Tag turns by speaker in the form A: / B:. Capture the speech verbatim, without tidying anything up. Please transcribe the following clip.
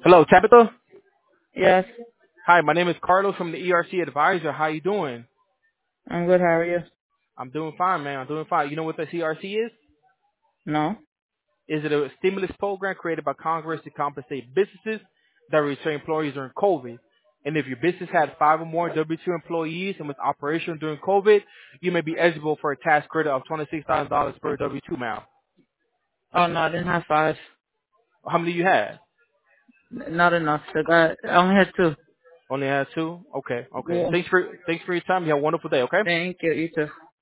A: Hello, Tabitha.
B: Yes,
A: Hi, my name is Carlos from the E R C Advisor. How you doing?
B: I'm good. How are you?
A: I'm doing fine, man. I'm doing fine. You know what the E R C is?
B: No.
A: Is it a stimulus program created by Congress to compensate businesses that return employees during COVID? And if your business had five or more W two employees and was operational during COVID, you may be eligible for a tax credit of twenty-six thousand dollars per W two now.
B: Oh no, I didn't have five.
A: How many you had?
B: N- Not enough. I got. I only had two.
A: Only had two? Okay, okay.
B: Yeah.
A: Thanks for thanks for your time. You have a wonderful day, okay?
B: Thank you. You too.